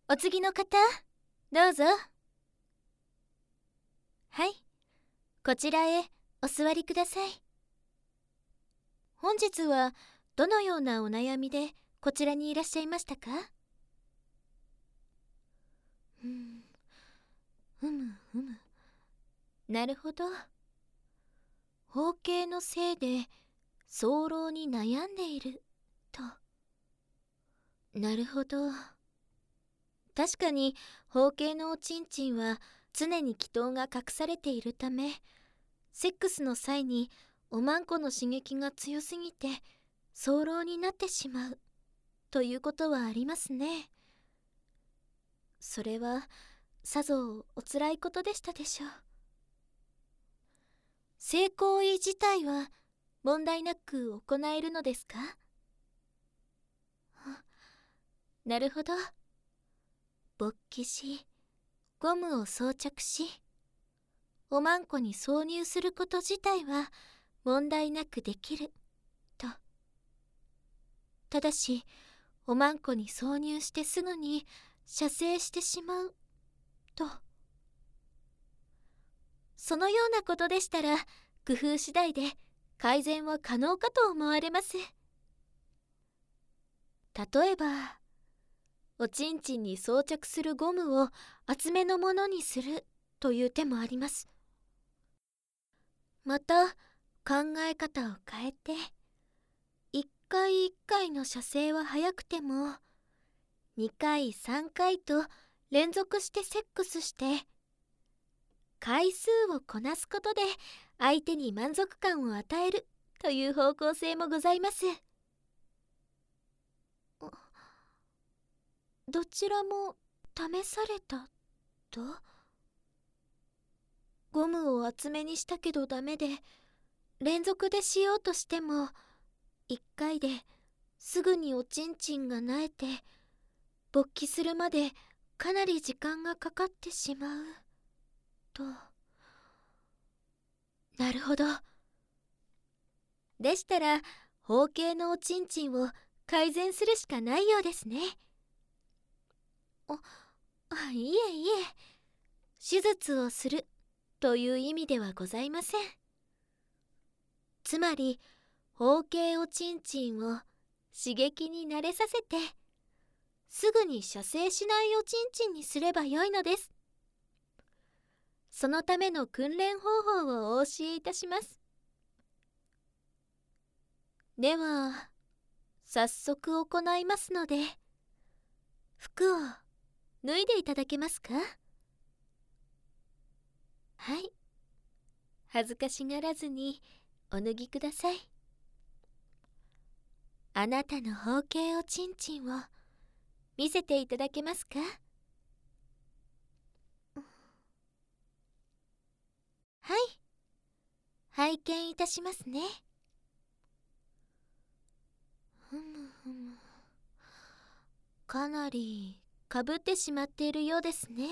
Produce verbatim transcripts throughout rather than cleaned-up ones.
お次の方、どうぞ。はい、こちらへお座りください。本日はどのようなお悩みでこちらにいらっしゃいましたか？うん、ふむふむ。なるほど。包茎のせいで早漏に悩んでいると。なるほど。確かに包茎のおちんちんは常に気筒が隠されているため、セックスの際におまんこの刺激が強すぎて早漏になってしまうということはありますね。それはさぞおつらいことでしたでしょう。性行為自体は問題なく行えるのですか？あ、なるほど。勃起し、ゴムを装着し、おまんこに挿入すること自体は問題なくできると。ただし、おまんこに挿入してすぐに射精してしまうと。そのようなことでしたら、工夫次第で改善は可能かと思われます。例えば、おちんちんに装着するゴムを厚めのものにするという手もあります。また、考え方を変えて、一回一回の射精は早くても、二回三回と連続してセックスして、回数をこなすことで相手に満足感を与えるという方向性もございます。どちらも試されたと？ゴムを厚めにしたけどダメで、連続でしようとしても一回ですぐにおちんちんがなえて、勃起するまでかなり時間がかかってしまうと。なるほど。でしたら包茎のおちんちんを改善するしかないようですね。あ、いえいえ、手術をするという意味ではございません。つまり包茎おちんちんを刺激に慣れさせて、すぐに射精しないおちんちんにすればよいのです。そのための訓練方法をお教えいたします。では早速行いますので、服を脱いでいただけますか？はい、恥ずかしがらずにお脱ぎください。あなたの包茎おちんちんを見せていただけますか？はい、拝見いたしますね。ふむふむ。かなりかぶってしまっているようですね。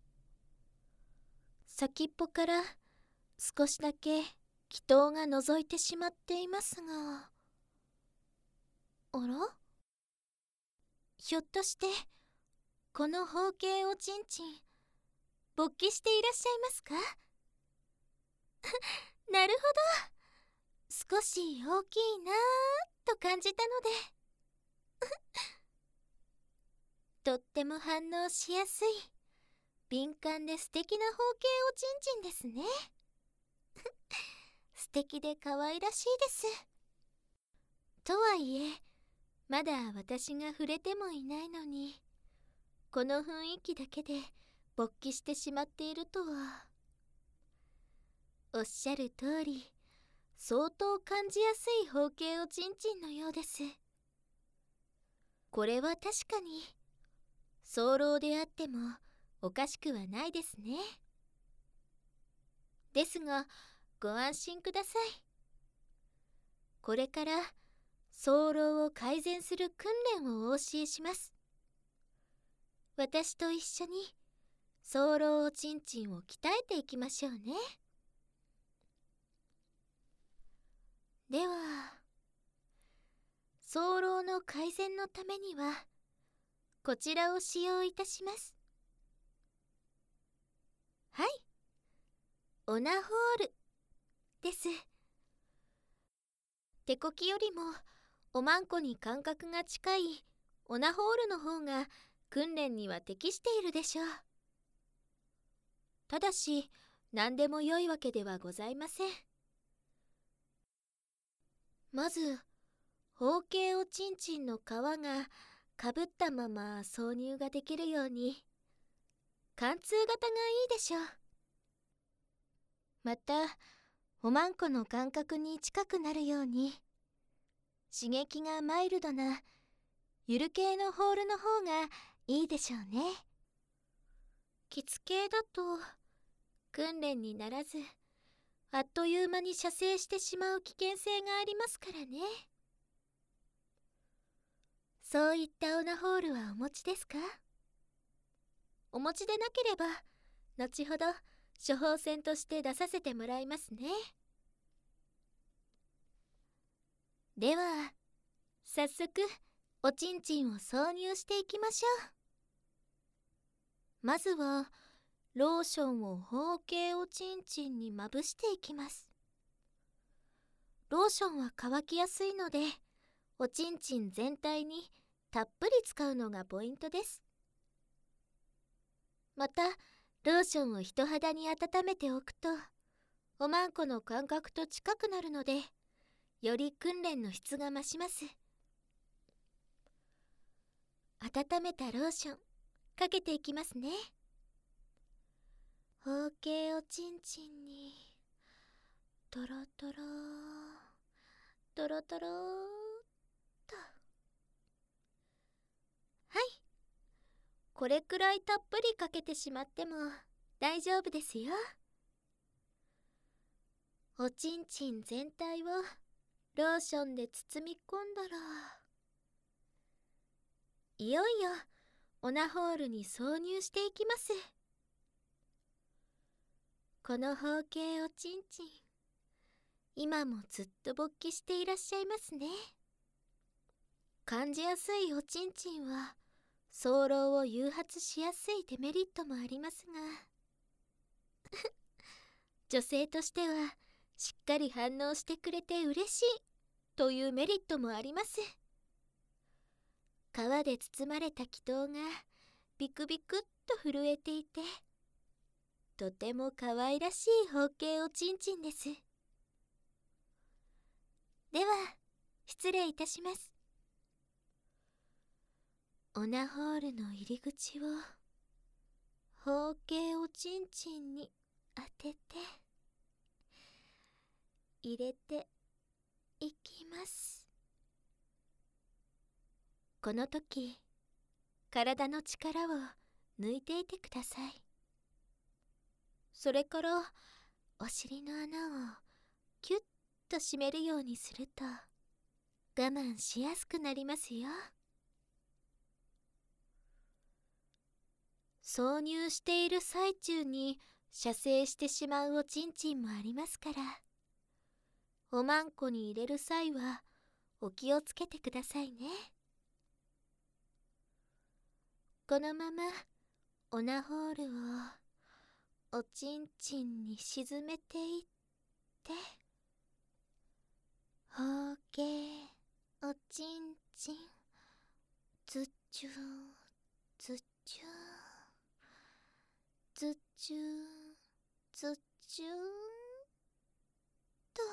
先っぽから少しだけ気筒が覗いてしまっていますが、あら？ひょっとしてこの包茎おちんちん勃起していらっしゃいますか？なるほど、少し大きいなぁと感じたのでとっても反応しやすい敏感で素敵な包茎おちんちんですね。素敵で可愛らしいです。とはいえ、まだ私が触れてもいないのに、この雰囲気だけで勃起してしまっているとは。おっしゃる通り、相当感じやすい包茎おちんちんのようです。これは確かに早漏であってもおかしくはないですね。ですがご安心ください。これから早漏を改善する訓練をお教えします。私と一緒に早漏おちんちんを鍛えていきましょうね。では、早漏の改善のためにはこちらを使用いたします。はい、オナホールです。手こきよりもおまんこに感覚が近いオナホールの方が訓練には適しているでしょう。ただし何でも良いわけではございません。まず包茎おちんちんの皮がかぶったまま挿入ができるように貫通型がいいでしょう。またおまんこの感覚に近くなるように刺激がマイルドなゆる系のホールの方がいいでしょうね。きつ系だと訓練にならずあっという間に射精してしまう危険性がありますからね。そういったオナホールはお持ちですか？お持ちでなければ後ほど処方箋として出させてもらいますね。では早速おちんちんを挿入していきましょう。まずはローションを包茎おちんちんにまぶしていきます。ローションは乾きやすいのでおちんちん全体にたっぷり使うのがポイントです。またローションを人肌に温めておくとおまんこの感覚と近くなるのでより訓練の質が増します。温めたローションかけていきますね。包茎おちんちんにトロトロトロトロと。はい、これくらいたっぷりかけてしまっても大丈夫ですよ。おちんちん全体をローションで包み込んだらいよいよオナホールに挿入していきます。この包茎おちんちん今もずっと勃起していらっしゃいますね。感じやすいおちんちんは早漏を誘発しやすいデメリットもありますが女性としてはしっかり反応してくれて嬉しいというメリットもあります。皮で包まれた気筒がビクビクっと震えていてとても可愛らしい包茎おちんちんです。では失礼いたします。オナホールの入り口を包茎おちんちんに当てて入れていきます。この時体の力を抜いていてください。それからお尻の穴をキュッと締めるようにすると我慢しやすくなりますよ。挿入している最中に射精してしまうおちんちんもありますからおまんこに入れる際はお気をつけてくださいね。このままオナホールをおちんちんに沈めていって包茎おちんちんずっちゅーずっちゅーずっちゅーずっちゅーと。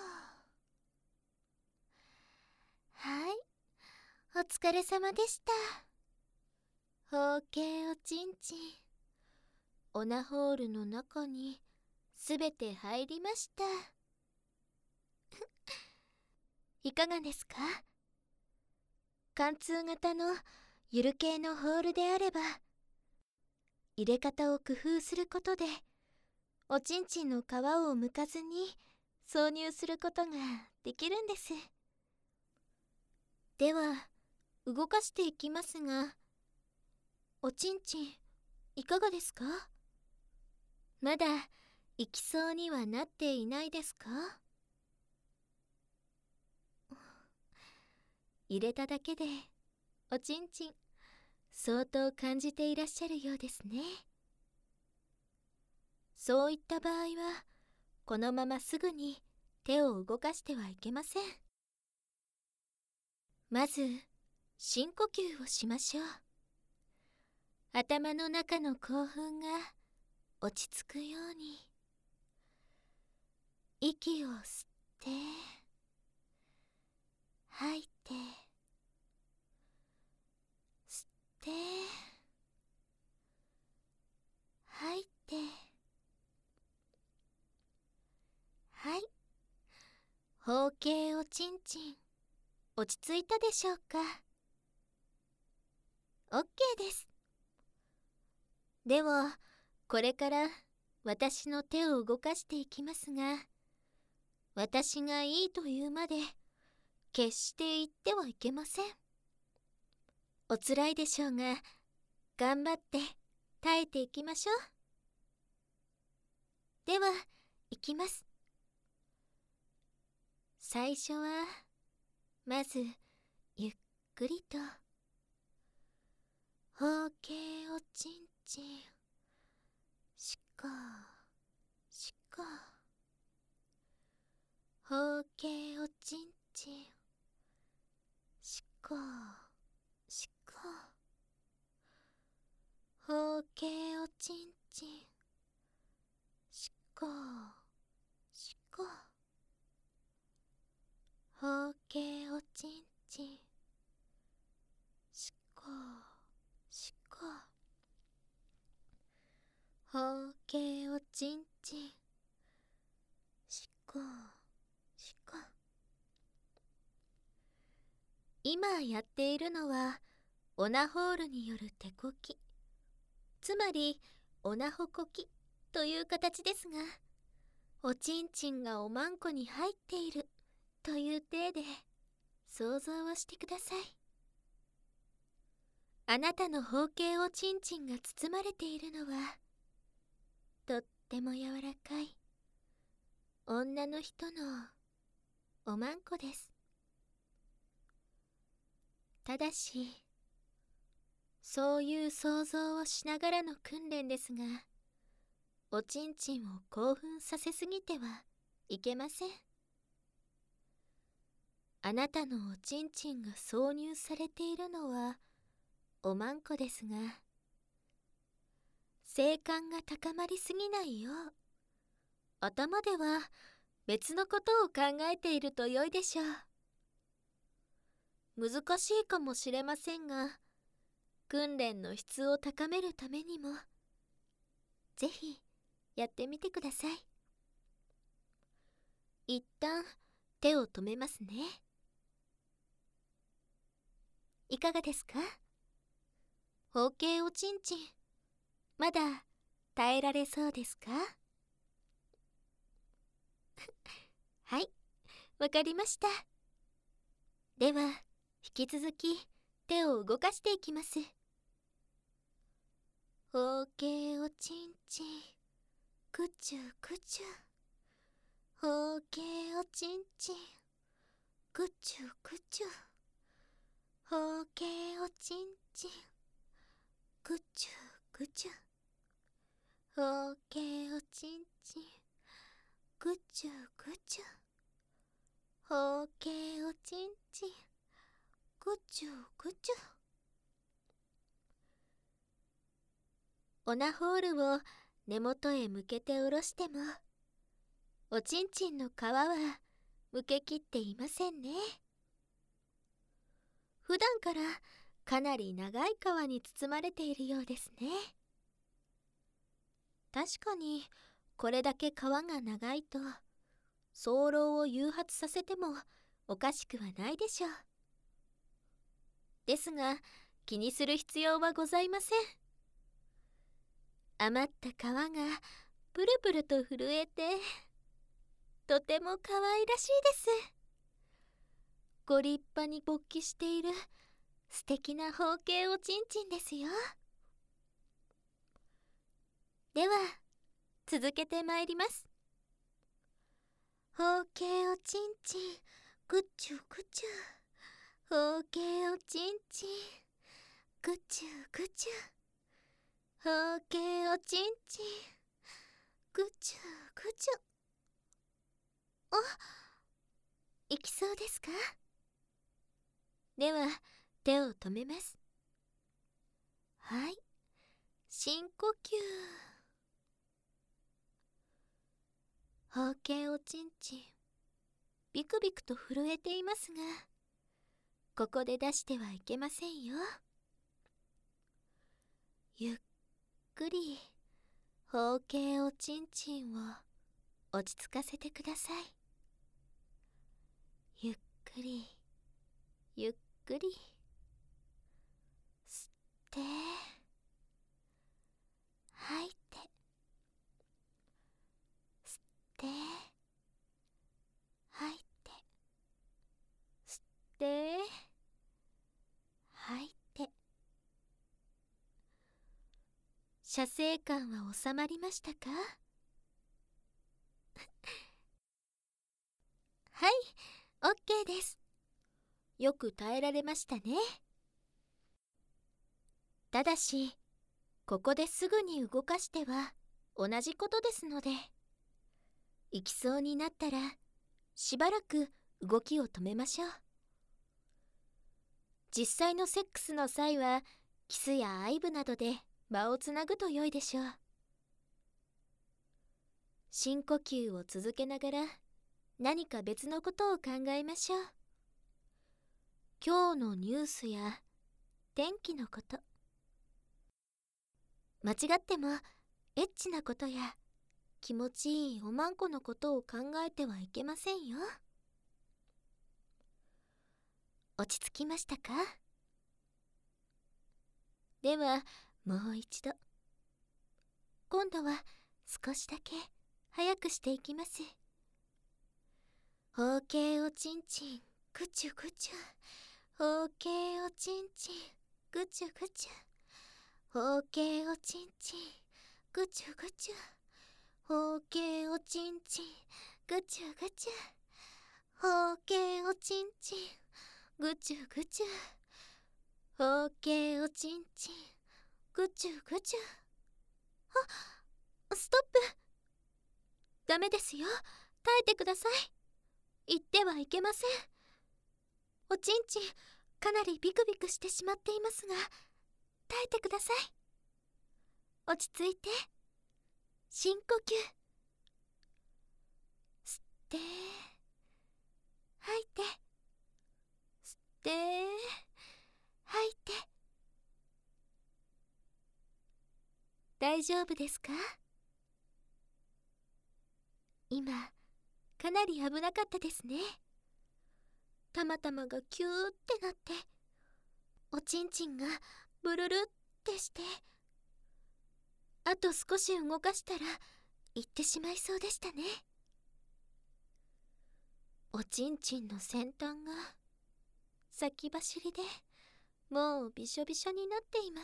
はい、お疲れ様でした。包茎おちんちんオナホールの中にすべて入りましたいかがですか？貫通型のゆる系のホールであれば入れ方を工夫することでおちんちんの皮を剥かずに挿入することができるんです。では動かしていきますがおちんちんいかがですか？まだいきそうにはなっていないですか？入れただけでおちんちん相当感じていらっしゃるようですね。そういった場合は、このまますぐに手を動かしてはいけません。まず、深呼吸をしましょう。頭の中の興奮が落ち着くように。息を吸って、吐いて、吸って、吐いて、はい。包茎おちんちん、落ち着いたでしょうか。オッケーです。では、これから私の手を動かしていきますが、私がいいというまで決して言ってはいけません。おつらいでしょうが、頑張って耐えていきましょう。では、いきます。最初はまずゆっくりと包茎おちんちん、しこしこ、包茎おちんちん、しこしこ、包茎おちんちん、しこしこ、包茎おちんちん、しこしこ、包茎おちんちん、しこしこ。今やっているのはオナホールによる手こき、つまりオナホこきという形ですが、おちんちんがおまんこに入っているという体で想像をしてください。あなたの包茎おちんちんが包まれているのはとっても柔らかい女の人のおまんこです。ただし、そういう想像をしながらの訓練ですが、おちんちんを興奮させすぎてはいけません。あなたのおちんちんが挿入されているのはおまんこですが、性感が高まりすぎないよう、頭では別のことを考えていると良いでしょう。難しいかもしれませんが、訓練の質を高めるためにも、ぜひやってみてください。一旦手を止めますね。いかがですか？包茎おちんちん、まだ耐えられそうですか？はい、わかりました。では、引き続き手を動かしていきます。包茎おちんちん、くちゅくちゅ。包茎おちんちん、くちゅくちゅ。包茎おちんちん、くちゅくちゅ。包茎おちんちん、くちゅくちゅ。包茎おちんちん、くちゅくちゅ。オナホールを根元へ向けて下ろしても、おちんちんの皮はむけきっていませんね。普段からかなり長い皮に包まれているようですね。確かにこれだけ皮が長いと早漏を誘発させてもおかしくはないでしょう。ですが気にする必要はございません。余った皮がプルプルと震えてとても可愛らしいです。ご立派に勃起している素敵な包茎おちんちんですよ。では続けてまいります。包茎おちんちん、ぐちゅぐちゅ。包茎おちんちん、 ぐちゅぐちゅ、ほうけいおちんちん、ぐちゅぐちゅ。あ、いきそうですか？では手を止めます。はい、深呼吸。ほうけいおちんちん、ビクビクと震えていますが、ここで出してはいけませんよ。ゆっくりほうけいおちんちんを落ち着かせてください。ゆっくりゆっくり吸って吐いて、吸って吐いて、吸って吐いて。射精感は収まりましたか？はい、オッケーです。よく耐えられましたね。ただし、ここですぐに動かしては同じことですので、行きそうになったらしばらく動きを止めましょう。実際のセックスの際はキスや愛撫などで間をつなぐと良いでしょう。深呼吸を続けながら何か別のことを考えましょう。今日のニュースや天気のこと、間違ってもエッチなことや気持ちいいおまんこのことを考えてはいけませんよ。落ち着きましたか？ではもう一度。今度は少しだけ早くしていきます。ほうけいおちんちん、ぐちゅぐちゅ。ほうけいおちんちん、ぐちゅぐちゅ。ほうけいおちんちん、ぐちゅぐちゅ。ほうけいおちんちん、ぐちゅぐちゅ。ほうけいおちんちん、ぐちゅぐちゅ。ほうけいおちんちん、ぐちゅぐちゅ。あ、ストップ。ダメですよ。耐えてください。言ってはいけません。おちんちんかなりビクビクしてしまっていますが、耐えてください。落ち着いて深呼吸。吸って吐いて、吸って吐いて。大丈夫ですか？今かなり危なかったですね。たまたまがキューってなっておちんちんがブルルってして、あと少し動かしたら行ってしまいそうでしたね。おちんちんの先端が先走りでもうびしょびしょになっています。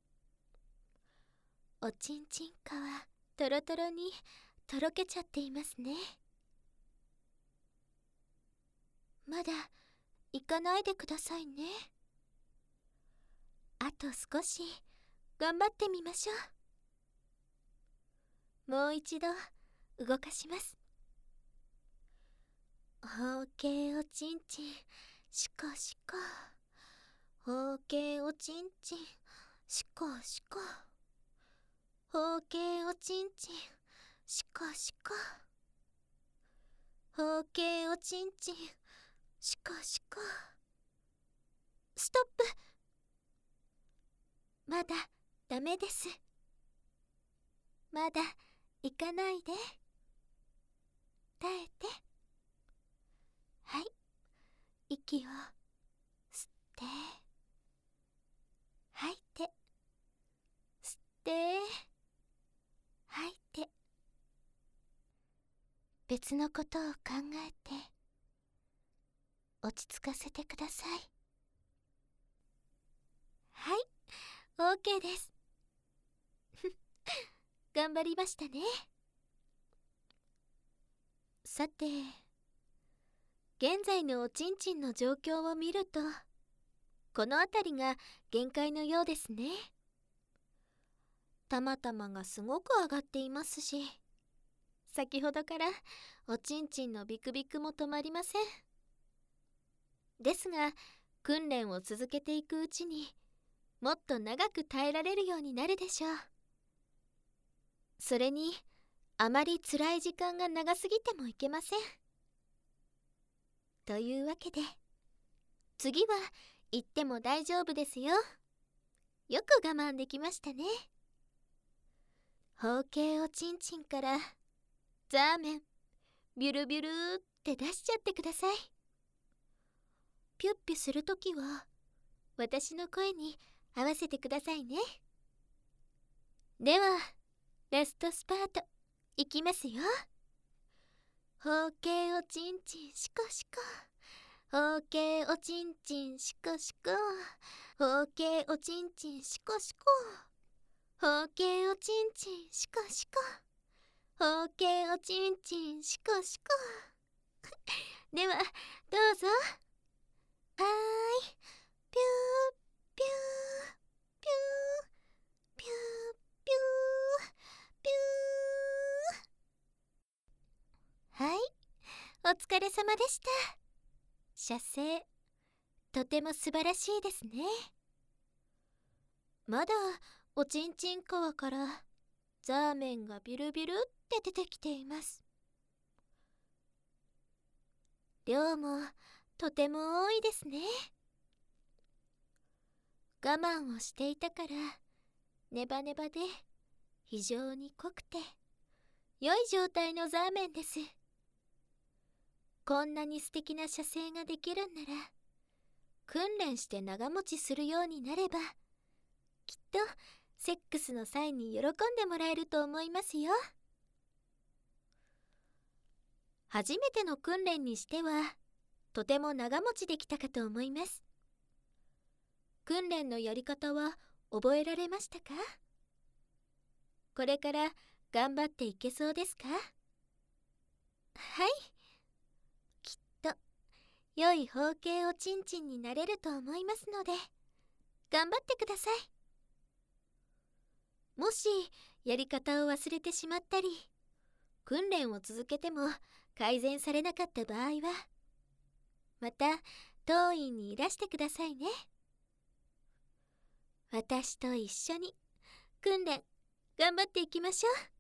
おちんちん皮トロトロにとろけちゃっていますね。まだ行かないでくださいね。あと少し頑張ってみましょう。もう一度動かします。ほうけいおちんちん、しこしこ。ほうけいおちんちん、しこしこ。ほうけいおちんちん、しこしこ。ほうけいおちんちん、しこしこ。ストップ。まだダメです。まだ行かないで。耐えて。はい、息を吸って吐いて、吸って吐いて。別のことを考えて落ち着かせてください。はい、オーケー です。頑張りましたね。さて、現在のおちんちんの状況を見るとこの辺りが限界のようですね。たまたまがすごく上がっていますし、先ほどからおちんちんのビクビクも止まりません。ですが訓練を続けていくうちにもっと長く耐えられるようになるでしょう。それにあまり辛い時間が長すぎてもいけません。というわけで次は行っても大丈夫ですよ。よく我慢できましたね。包茎おちんちんからザーメンビュルビュルって出しちゃってください。ピュッピュするときは私の声に合わせてくださいね。ではラストスパートいきますよ。包茎おちんちんシコシコ、包茎おちんちんシコシコ、包茎おちんちんシコシコ、包茎おちんちんシコシコ、包茎おちんちんシコシコではどうぞ。はーい、ピューピューピューピューピューピュー。はい、お疲れ様でした。射精とても素晴らしいですね。まだおちんちん皮からザーメンがビルビルって出てきています。量もとても多いですね。我慢をしていたからネバネバで非常に濃くて良い状態のザーメンです。こんなに素敵な射精ができるんなら訓練して長持ちするようになればきっとセックスの際に喜んでもらえると思いますよ。初めての訓練にしてはとても長持ちできたかと思います。訓練のやり方は覚えられましたか？これから頑張っていけそうですか？はい、きっと良い包茎おちんちんになれると思いますので頑張ってください。もしやり方を忘れてしまったり訓練を続けても改善されなかった場合はまた当院にいらしてくださいね。私と一緒に訓練頑張っていきましょう。